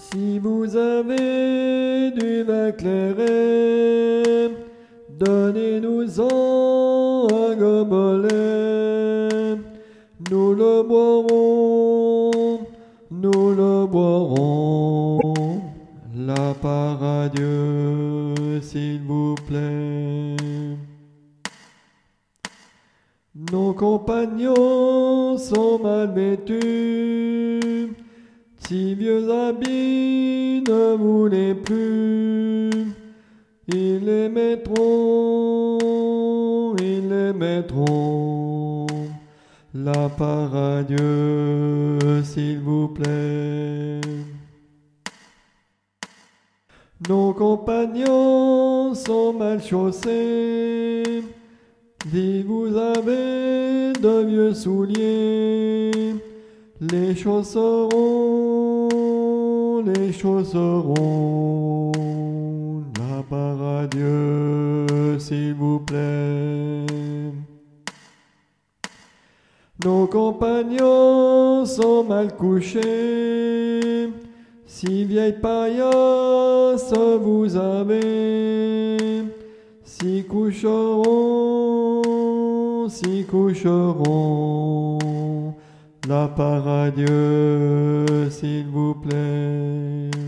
Si vous avez du vin clairé, donnez-nous-en un gobelet. Nous le boirons, nous le boirons. La part à Dieu, s'il vous plaît. Nos compagnons sont mal vêtus, si vieux habits ne voulaient plus. Ils les mettront, la part à Dieu, s'il vous plaît. Nos compagnons sont mal chaussés, si vous avez de vieux souliers, les chausseront, la part à Dieu, s'il vous plaît. Nos compagnons sont mal couchés, si vieille paillasse vous avez, s'y coucheront, la part à Dieu, s'il vous plaît.